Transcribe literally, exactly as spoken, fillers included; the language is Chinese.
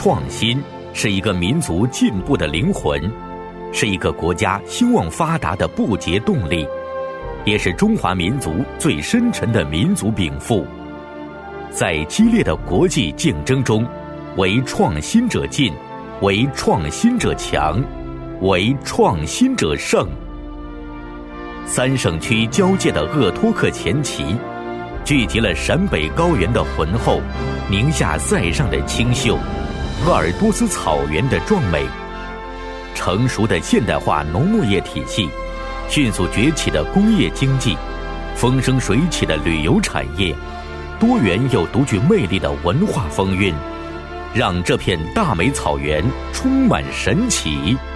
创新是一个民族进步的灵魂，是一个国家兴旺发达的不竭动力，也是中华民族最深沉的民族禀赋。在激烈的国际竞争中，为创新者进，为创新者强，为创新者胜。三省区交界的鄂托克前旗，聚集了陕北高原的浑厚，宁夏塞上的清秀，鄂尔多斯草原的壮美。成熟的现代化农牧业体系，迅速崛起的工业经济，风生水起的旅游产业，多元又独具魅力的文化风韵，让这片大美草原充满神奇。